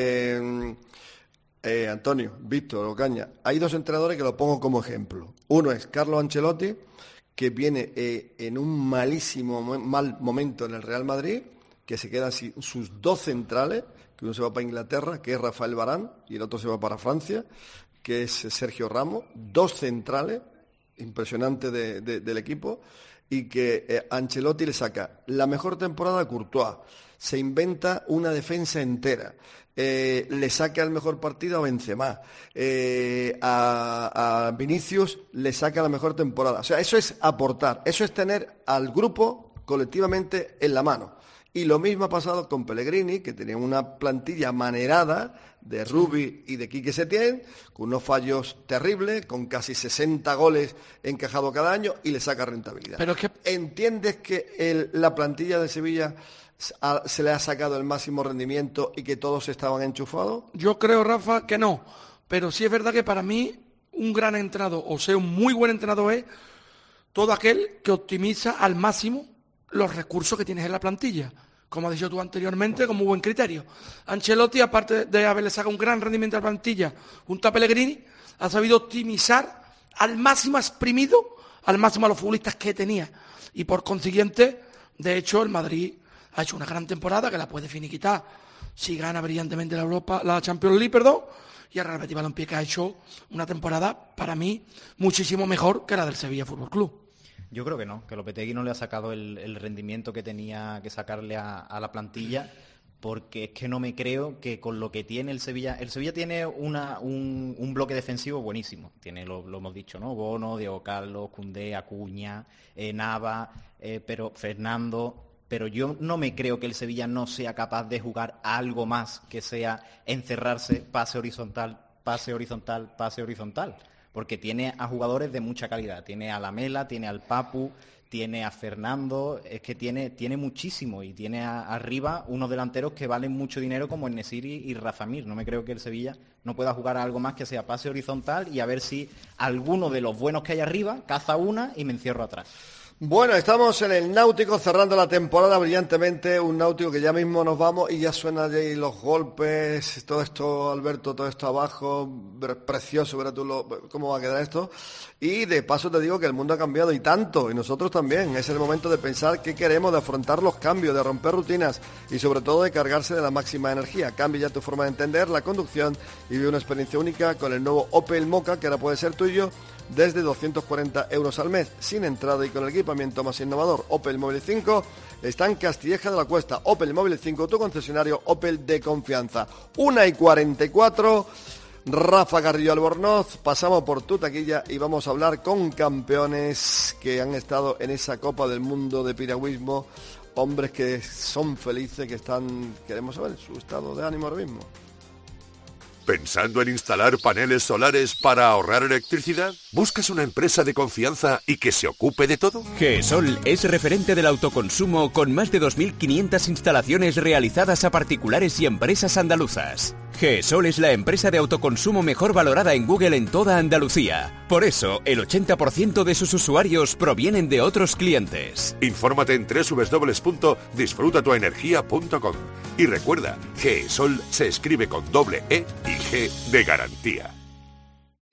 Antonio, Víctor, Ocaña, hay 2 entrenadores que lo pongo como ejemplo. Uno es Carlo Ancelotti, que viene en un mal momento en el Real Madrid, que se quedan sin sus 2 centrales, que uno se va para Inglaterra, que es Rafael Varane, y el otro se va para Francia, que es Sergio Ramos, 2 centrales, impresionante del equipo, y que Ancelotti le saca la mejor temporada a Courtois, se inventa una defensa entera, le saca el mejor partido a Benzema, a Vinicius le saca la mejor temporada. O sea, eso es aportar, eso es tener al grupo colectivamente en la mano. Y lo mismo ha pasado con Pellegrini, que tenía una plantilla manerada de Rubi y de Quique Setién, con unos fallos terribles, con casi 60 goles encajados cada año, y le saca rentabilidad. Pero es que... ¿Entiendes que la plantilla de Sevilla se le ha sacado el máximo rendimiento y que todos estaban enchufados? Yo creo, Rafa, que no. Pero sí es verdad que para mí un gran entrenador, o sea, un muy buen entrenador es todo aquel que optimiza al máximo los recursos que tienes en la plantilla. Como has dicho tú anteriormente, con muy buen criterio. Ancelotti, aparte de haberle sacado un gran rendimiento a la plantilla junto a Pellegrini, ha sabido optimizar al máximo, exprimido al máximo a los futbolistas que tenía. Y por consiguiente, de hecho, el Madrid ha hecho una gran temporada que la puede finiquitar si gana brillantemente la Champions League, y el Real Betis Balompié, que ha hecho una temporada, para mí, muchísimo mejor que la del Sevilla Fútbol Club. Yo creo que no, que Lopetegui no le ha sacado el rendimiento que tenía que sacarle a la plantilla, porque es que no me creo que con lo que tiene el Sevilla tiene un bloque defensivo buenísimo, tiene lo hemos dicho, ¿no? Bono, Diego Carlos, Koundé, Acuña, Nava, pero Fernando, pero yo no me creo que el Sevilla no sea capaz de jugar a algo más que sea encerrarse, pase horizontal, porque tiene a jugadores de mucha calidad, tiene a Lamela, tiene al Papu, tiene a Fernando, es que tiene muchísimo, y tiene arriba unos delanteros que valen mucho dinero como En-Nesyri y Rafa Mir. No me creo que el Sevilla no pueda jugar a algo más que sea pase horizontal y a ver si alguno de los buenos que hay arriba caza una y me encierro atrás. Bueno, estamos en el Náutico cerrando la temporada brillantemente, un Náutico que ya mismo nos vamos y ya suenan ahí los golpes, todo esto, Alberto, todo esto abajo, precioso, verás tú cómo va a quedar esto. Y de paso te digo que el mundo ha cambiado y tanto, y nosotros también. Es el momento de pensar qué queremos, de afrontar los cambios, de romper rutinas y sobre todo de cargarse de la máxima energía. Cambia ya tu forma de entender la conducción y vive una experiencia única con el nuevo Opel Mokka, que ahora puede ser tuyo desde 240 euros al mes, sin entrada y con el equipamiento más innovador. Opel Móvil 5 está en Castilleja de la Cuesta. Opel Móvil 5, tu concesionario Opel de confianza. 1:44, Rafa Carrillo Albornoz, pasamos por tu taquilla y vamos a hablar con campeones que han estado en esa Copa del Mundo de piragüismo, hombres que son felices, que queremos saber su estado de ánimo ahora mismo. ¿Pensando en instalar paneles solares para ahorrar electricidad? ¿Buscas una empresa de confianza y que se ocupe de todo? GESOL es referente del autoconsumo con más de 2.500 instalaciones realizadas a particulares y empresas andaluzas. GESOL es la empresa de autoconsumo mejor valorada en Google en toda Andalucía. Por eso, el 80% de sus usuarios provienen de otros clientes. Infórmate en www.disfrutatuenergia.com. Y recuerda, GESOL se escribe con doble E y G de garantía.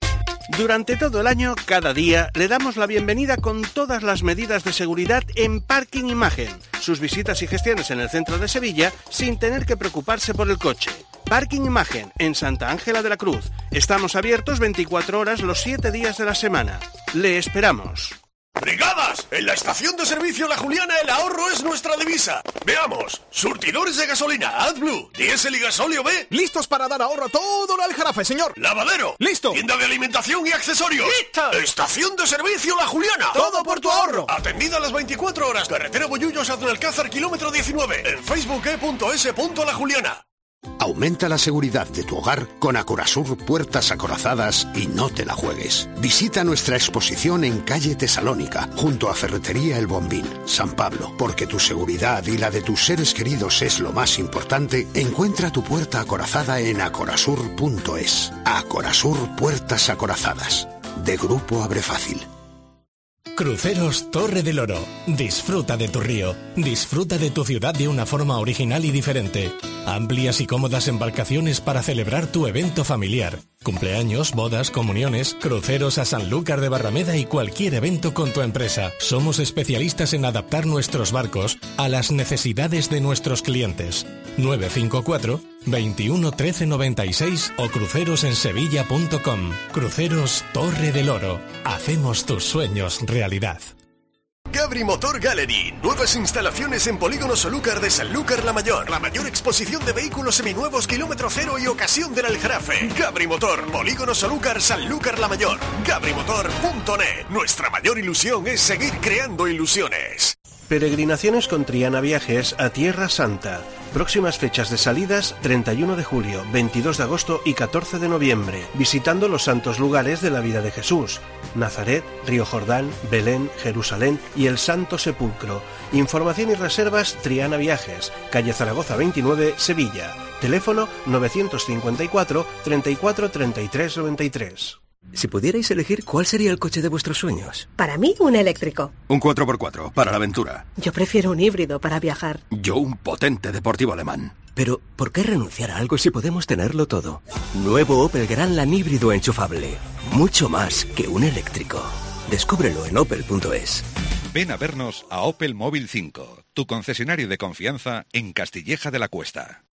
Durante todo el año, cada día, le damos la bienvenida con todas las medidas de seguridad en Parking Imagen. Sus visitas y gestiones en el centro de Sevilla sin tener que preocuparse por el coche. Parking Imagen, en Santa Ángela de la Cruz. Estamos abiertos 24 horas los 7 días de la semana. Le esperamos. ¡Brigadas! En la estación de servicio La Juliana el ahorro es nuestra divisa. Veamos. Surtidores de gasolina AdBlue, diésel y gasóleo B. Listos para dar ahorro a todo el Aljarafe, señor. Lavadero. Listo. Tienda de alimentación y accesorios. ¡Lista! Estación de servicio La Juliana. Todo por tu ahorro. Atendida a las 24 horas. Carretera Bollullos a Alcázar, kilómetro 19. En facebook.es.lajuliana. Aumenta la seguridad de tu hogar con Acorasur Puertas Acorazadas y no te la juegues. Visita nuestra exposición en calle Tesalónica, junto a Ferretería El Bombín, San Pablo. Porque tu seguridad y la de tus seres queridos es lo más importante, encuentra tu puerta acorazada en acorasur.es. Acorasur Puertas Acorazadas, de Grupo Abrefácil. Cruceros Torre del Oro. Disfruta de tu río. Disfruta de tu ciudad de una forma original y diferente. Amplias y cómodas embarcaciones para celebrar tu evento familiar. Cumpleaños, bodas, comuniones, cruceros a Sanlúcar de Barrameda y cualquier evento con tu empresa. Somos especialistas en adaptar nuestros barcos a las necesidades de nuestros clientes. 954 21 13 96 o crucerosensevilla.com. Cruceros Torre del Oro. Hacemos tus sueños realidad. Gabri Motor Gallery. Nuevas instalaciones en Polígono Solúcar de Sanlúcar la Mayor. La mayor exposición de vehículos seminuevos, kilómetro cero y ocasión del Aljarafe. Gabri Motor, Polígono Solúcar, Sanlúcar la Mayor. GabriMotor.net. Nuestra mayor ilusión es seguir creando ilusiones. Peregrinaciones con Triana Viajes a Tierra Santa. Próximas fechas de salidas: 31 de julio, 22 de agosto y 14 de noviembre, visitando los santos lugares de la vida de Jesús: Nazaret, Río Jordán, Belén, Jerusalén y el Santo Sepulcro. Información y reservas: Triana Viajes, calle Zaragoza 29, Sevilla. Teléfono 954 34 33 93. Si pudierais elegir, ¿cuál sería el coche de vuestros sueños? Para mí, un eléctrico. Un 4x4, para la aventura. Yo prefiero un híbrido para viajar. Yo un potente deportivo alemán. Pero, ¿por qué renunciar a algo si podemos tenerlo todo? Nuevo Opel Grandland híbrido enchufable. Mucho más que un eléctrico. Descúbrelo en opel.es. Ven a vernos a Opel Móvil 5, tu concesionario de confianza en Castilleja de la Cuesta.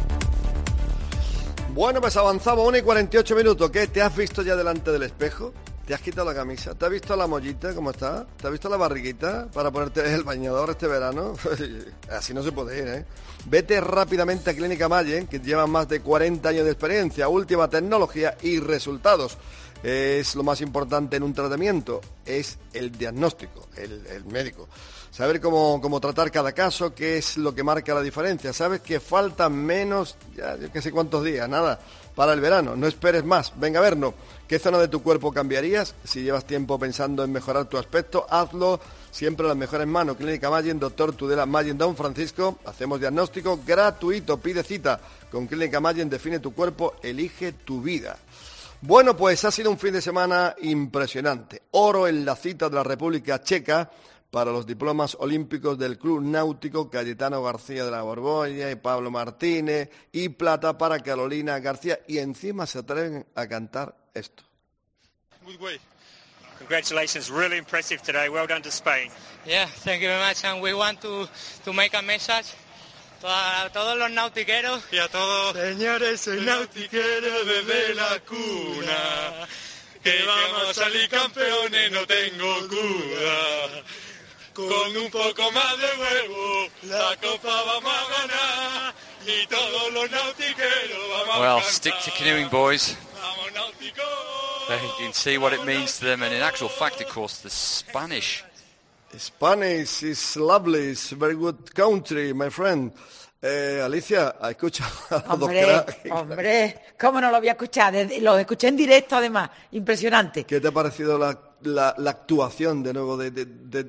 Bueno, pues avanzamos 1:48 minutos. ¿Qué? ¿Te has visto ya delante del espejo? ¿Te has quitado la camisa? ¿Te has visto la mollita cómo está? ¿Te has visto la barriguita para ponerte el bañador este verano? Así no se puede ir, ¿eh? Vete rápidamente a Clínica Mayen, que lleva más de 40 años de experiencia, última tecnología y resultados. Es lo más importante en un tratamiento, es el diagnóstico, el médico. Saber cómo tratar cada caso, qué es lo que marca la diferencia. Sabes que faltan menos, ya yo qué sé cuántos días, nada, para el verano. No esperes más, venga a vernos. ¿Qué zona de tu cuerpo cambiarías? Si llevas tiempo pensando en mejorar tu aspecto, hazlo siempre a las mejores manos. Clínica Mayen, Dr. Tudela Mayen, Don Francisco. Hacemos diagnóstico gratuito, pide cita. Con Clínica Mayen define tu cuerpo, elige tu vida. Bueno, pues ha sido un fin de semana impresionante. Oro en la cita de la República Checa para los diplomas olímpicos del Club Náutico Cayetano García de la Borbolla y Pablo Martínez, y plata para Carolina García, y encima se atreven a cantar esto. Good way. Congratulations, really impressive today. Well done to Spain. Yeah, thank you very much, and we want to make a message a todos los nautiqueros y a todos. Señores, soy nautiquero desde la cuna, que vamos a salir campeones, no tengo duda. Con un poco más de huevo, la copa vamos a ganar y todos los nautiqueros vamos a Well, cantar. stick to canoeing, boys. Vamos, náuticos. You can see what it means to them, and in actual fact, of course, the Spanish. Spanish is lovely, it's a very good country, my friend. Alicia, ¿ha escuchado a los dos cracks? Hombre, ¿cómo no lo voy a escuchar? Los escuché en directo, además, impresionante. ¿Qué te ha parecido la actuación de nuevo de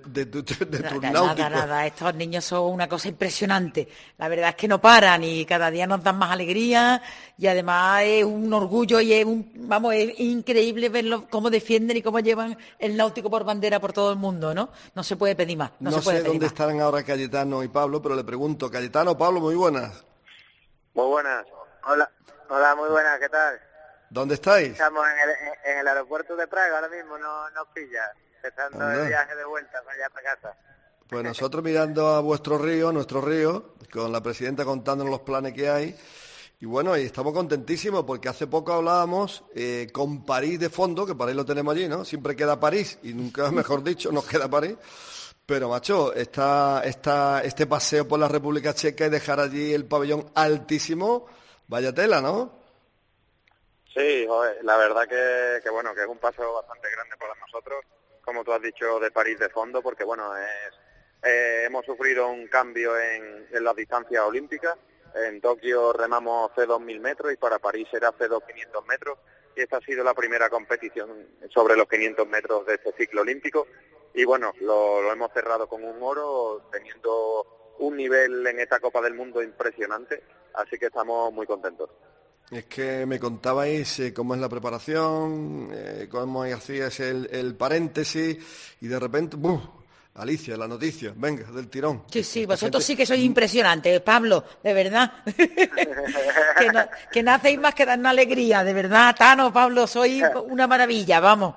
tu náutico? Nada, estos niños son una cosa impresionante. La verdad es que no paran y cada día nos dan más alegría, y además es un orgullo y es increíble verlo cómo defienden y cómo llevan el náutico por bandera por todo el mundo, ¿no? No se puede pedir más. No sé dónde estarán ahora Cayetano y Pablo, pero le pregunto, Cayetano, Pablo, muy buenas. Muy buenas. Hola, muy buenas, ¿qué tal? ¿Dónde estáis? Estamos en el aeropuerto de Praga ahora mismo, nos pilla, empezando el viaje de vuelta para allá para casa. Pues nosotros mirando a nuestro río, con la presidenta contándonos los planes que hay. Y bueno, y estamos contentísimos porque hace poco hablábamos con París de fondo, que París lo tenemos allí, ¿no? Siempre queda París y nunca, mejor dicho, nos queda París. Pero, macho, este paseo por la República Checa y dejar allí el pabellón altísimo, vaya tela, ¿no? Sí, joder, la verdad que bueno, que es un paso bastante grande para nosotros, como tú has dicho, de París de fondo, porque bueno, hemos sufrido un cambio en las distancias olímpicas. En Tokio remamos C2.000 metros y para París será C2.500 metros, y esta ha sido la primera competición sobre los 500 metros de este ciclo olímpico. Y bueno, lo hemos cerrado con un oro, teniendo un nivel en esta Copa del Mundo impresionante, así que estamos muy contentos. Es que me contabais cómo es la preparación, cómo hacías el paréntesis, y de repente, ¡buf! Alicia, la noticia, venga, del tirón. Sí, vosotros sí que sois impresionantes, Pablo, de verdad. que no hacéis más que darnos alegría, de verdad, Tano, Pablo, sois una maravilla, vamos.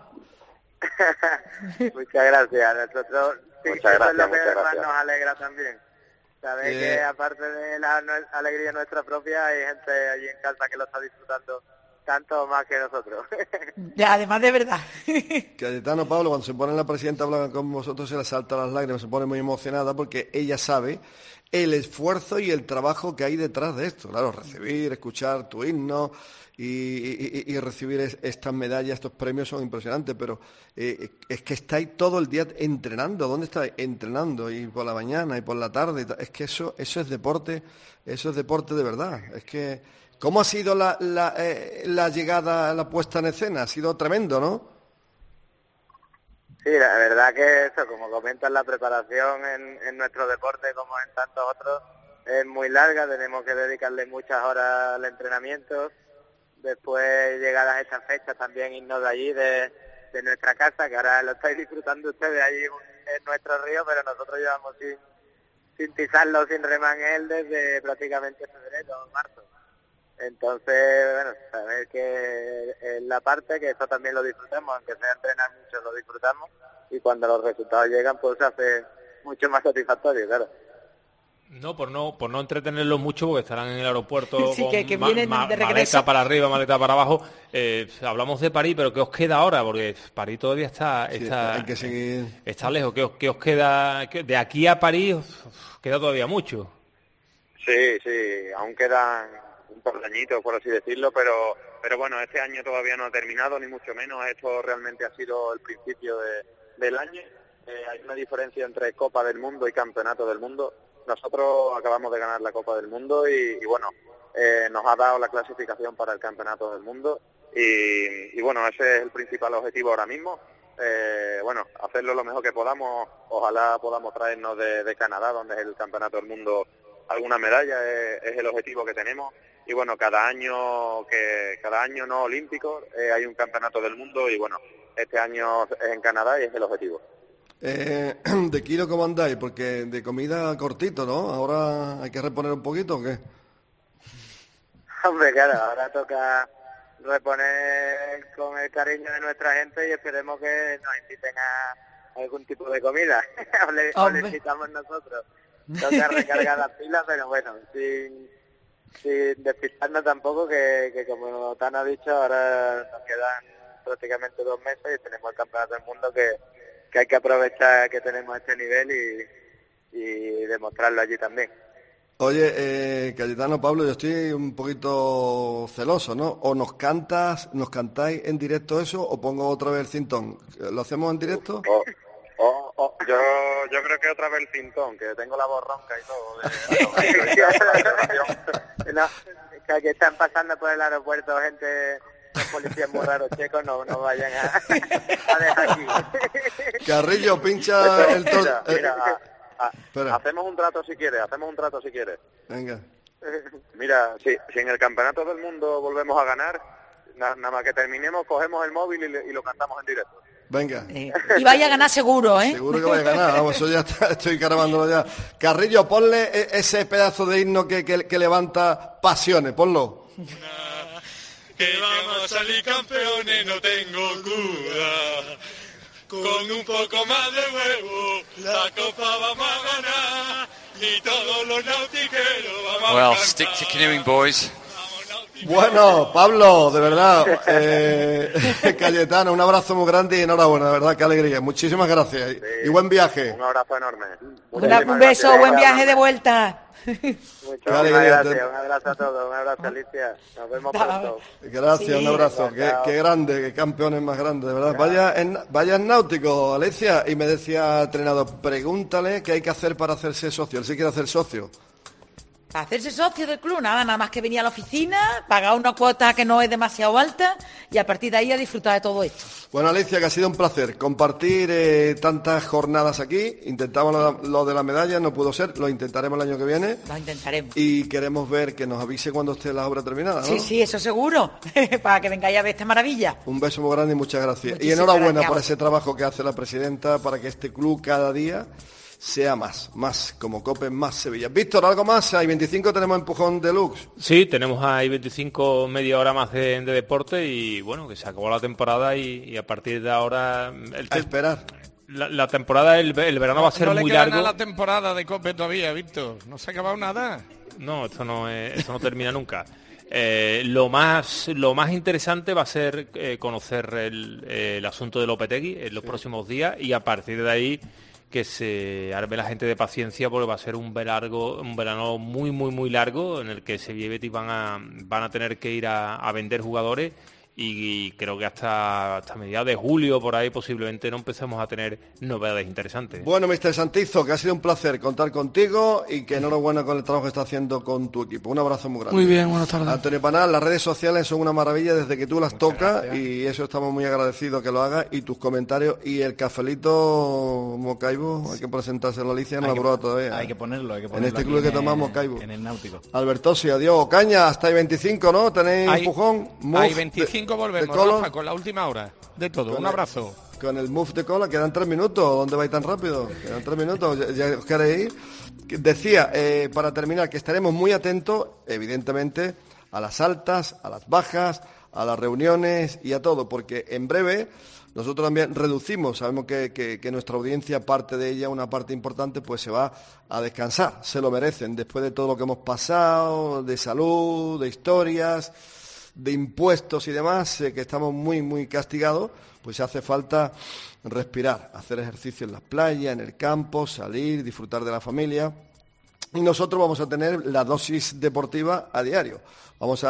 Muchas gracias. Nosotros sí, muchas gracias, eso es lo que muchas más gracias. nos alegra también. Sabéis que aparte de la alegría nuestra propia, hay gente allí en casa que lo está disfrutando tanto más que nosotros. Ya, además de verdad. Cayetano, Pablo, cuando se pone la presidenta a hablar con vosotros, se le saltan las lágrimas, se pone muy emocionada porque ella sabe el esfuerzo y el trabajo que hay detrás de esto. Claro, recibir, escuchar tu himno y recibir estas medallas, estos premios son impresionantes, pero es que estáis todo el día entrenando. ¿Dónde estáis? Entrenando, y por la mañana y por la tarde. Es que eso es deporte, de verdad. Es que ¿cómo ha sido la llegada, la puesta en escena? Ha sido tremendo, ¿no? Sí, la verdad que eso, como comentas, la preparación en nuestro deporte, como en tantos otros, es muy larga. Tenemos que dedicarle muchas horas al entrenamiento. Después, llegadas estas fechas, también irnos de allí, de nuestra casa, que ahora lo estáis disfrutando ustedes allí en nuestro río, pero nosotros llevamos sin pisarlo, sin remar en él, desde prácticamente febrero o marzo. Entonces, bueno, saber que es la parte que esto también lo disfrutamos, aunque sea entrenar mucho, lo disfrutamos, y cuando los resultados llegan, pues se hace mucho más satisfactorio, claro. No, por no entretenerlos mucho, porque estarán en el aeropuerto sí, con que vienen de regreso. Maleta para arriba, maleta para abajo. Hablamos de París, pero ¿qué os queda ahora? Porque París todavía está hay que seguir. Está lejos. ¿Qué os queda? De aquí a París queda todavía mucho. Sí, aún quedan un par de añitos, por así decirlo, pero bueno, este año todavía no ha terminado, ni mucho menos. Esto realmente ha sido el principio del año. Hay una diferencia entre Copa del Mundo y Campeonato del Mundo. Nosotros acabamos de ganar la Copa del Mundo y bueno, nos ha dado la clasificación para el Campeonato del Mundo y bueno, ese es el principal objetivo ahora mismo. Bueno, hacerlo lo mejor que podamos. Ojalá podamos traernos de Canadá, donde es el Campeonato del Mundo, alguna medalla, es el objetivo que tenemos. Y bueno, cada año no olímpico hay un Campeonato del Mundo y bueno, este año es en Canadá y es el objetivo. ¿De kilo cómo andáis? Porque de comida cortito, ¿no? ¿Ahora hay que reponer un poquito o qué? Hombre, claro, ahora toca reponer con el cariño de nuestra gente y esperemos que nos inviten a algún tipo de comida. o le invitamos nosotros. Toca recargar las pilas, pero bueno, sin despistarnos tampoco, que como Tan ha dicho, ahora nos quedan prácticamente 2 meses y tenemos el Campeonato del Mundo que hay que aprovechar que tenemos este nivel y demostrarlo allí también. Oye, Cayetano, Pablo, yo estoy un poquito celoso, ¿no? O nos cantáis en directo eso, o pongo otra vez el cintón. ¿Lo hacemos en directo? Yo creo que otra vez el cintón, que tengo la voz ronca y todo. No, que están pasando por el aeropuerto gente... Los policías muy raros checos no vayan a dejar aquí. Carrillo, pincha el Mira, hacemos un trato si quieres. Venga. Mira, si en el Campeonato del Mundo volvemos a ganar, nada más que terminemos, cogemos el móvil y lo cantamos en directo. Venga. Y vaya a ganar seguro, ¿eh? Seguro que vaya a ganar, vamos, eso ya estoy cargándolo ya. Carrillo, ponle ese pedazo de himno que levanta pasiones, ponlo. que vamos a salir campeones, no tengo duda. Con un poco más de huevo, la copa vamos a ganar y todos los nautiqueros vamos a Well, cantar. stick to canoeing, boys. Bueno, Pablo, de verdad, Cayetano, un abrazo muy grande y enhorabuena, de verdad, qué alegría. Muchísimas gracias y buen viaje. Un abrazo enorme. Un beso, buen viaje de vuelta. Muchas alegría. gracias, un abrazo a todos, un abrazo Alicia, nos vemos pronto. Gracias, Sí. un abrazo. Chao. Qué grande, qué campeones más grandes, de verdad. Vaya en náutico, Alicia. Y me decía entrenador, pregúntale qué hay que hacer para hacerse socio. Él sí quiere hacer socio. Para hacerse socio del club, nada más que venir a la oficina, pagar una cuota que no es demasiado alta y a partir de ahí a disfrutar de todo esto. Bueno, Alicia, que ha sido un placer compartir tantas jornadas aquí. Intentamos lo de la medalla, no pudo ser, lo intentaremos el año que viene. Lo intentaremos. Y queremos ver que nos avise cuando esté la obra terminada, ¿no? Sí, eso seguro, para que vengáis a ver esta maravilla. Un beso muy grande y muchas gracias. Muchísimas Y enhorabuena gracias. por ese trabajo que hace la presidenta para que este club cada día sea más como Cope, más Sevilla. Víctor, ¿algo más? Hay 25, tenemos empujón deluxe. Sí, tenemos ahí 25, media hora más de deporte y bueno, que se acabó la temporada y a partir de ahora... A esperar. La temporada, el verano va a ser no muy le queda largo. nada a la temporada de Cope todavía, Víctor. No se ha acabado nada. No, esto no termina nunca. Lo más interesante va a ser conocer el asunto de Lopetegui en los próximos días y a partir de ahí que se arme la gente de paciencia porque va a ser un verano muy muy largo en el que Sevilla y Betis van a tener que ir a vender jugadores y creo que hasta mediados de julio por ahí posiblemente no empecemos a tener novedades interesantes. Bueno, Mr. Santizo, que ha sido un placer contar contigo y que enhorabuena con el trabajo que está haciendo con tu equipo. Un abrazo muy grande. Muy bien, buenas tardes. Antonio Panal, las redes sociales son una maravilla desde que tú las tocas y eso estamos muy agradecidos que lo hagas y tus comentarios y el cafelito Mocaibo, hay que presentárselo a Alicia, no lo ha probado todavía. Hay que ponerlo. En este club que tomamos Mocaibo. En el náutico. Albertosi, adiós. Ocaña, hasta hay 25, ¿no? ¿Tenéis Hay- empujón? Hay 25, volvemos, Colo. Rafa, con la última hora de todo. Con Un abrazo. Con el move de cola, quedan 3 minutos. ¿Dónde vais tan rápido? Quedan 3 minutos. ¿Ya os queréis ir? Decía, para terminar, que estaremos muy atentos, evidentemente, a las altas, a las bajas, a las reuniones y a todo, porque en breve nosotros también reducimos, sabemos que nuestra audiencia, parte de ella, una parte importante, pues se va a descansar, se lo merecen, después de todo lo que hemos pasado, de salud, de historias, de impuestos y demás, que estamos muy castigados, pues hace falta respirar, hacer ejercicio en las playas, en el campo, salir, disfrutar de la familia. Y nosotros vamos a tener la dosis deportiva a diario. Vamos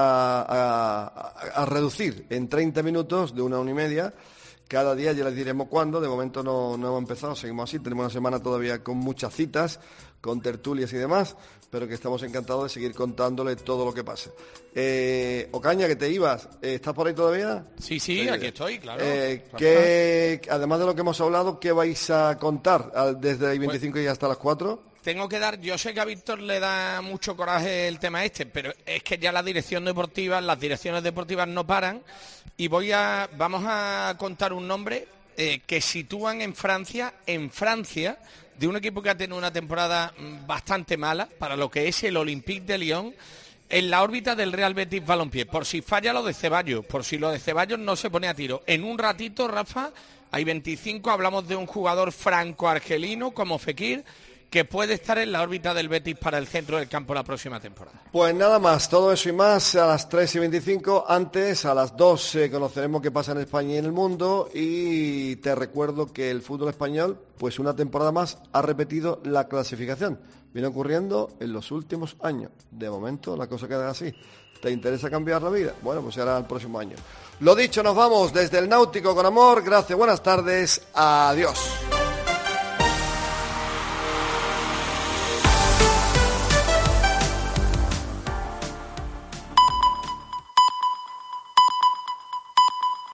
a reducir en 30 minutos, de 1 a 1 y media, cada día, ya les diremos cuándo. De momento no hemos empezado, seguimos así. Tenemos una semana todavía con muchas citas, con tertulias y demás, pero que estamos encantados de seguir contándole todo lo que pase. Ocaña, que te ibas, ¿estás por ahí todavía? Sí, aquí estoy, claro. ¿Qué, además de lo que hemos hablado, qué vais a contar desde el 25 y hasta las 4? Tengo que dar, yo sé que a Víctor le da mucho coraje el tema este, pero es que ya las direcciones deportivas no paran y vamos a contar un nombre que sitúan en Francia, de un equipo que ha tenido una temporada bastante mala para lo que es el Olympique de Lyon, en la órbita del Real Betis Balompié, por si falla lo de Ceballos, por si lo de Ceballos no se pone a tiro. En un ratito, Rafa, hay 25, hablamos de un jugador franco-argelino como Fekir, que puede estar en la órbita del Betis para el centro del campo la próxima temporada. Pues nada más, todo eso y más a las 3:25. Antes, a las 2 conoceremos qué pasa en España y en el mundo. Y te recuerdo que el fútbol español, pues una temporada más, ha repetido la clasificación. Viene ocurriendo en los últimos años. De momento la cosa queda así. ¿Te interesa cambiar la vida? Bueno, pues será el próximo año. Lo dicho, nos vamos desde el Náutico con amor. Gracias, buenas tardes, adiós.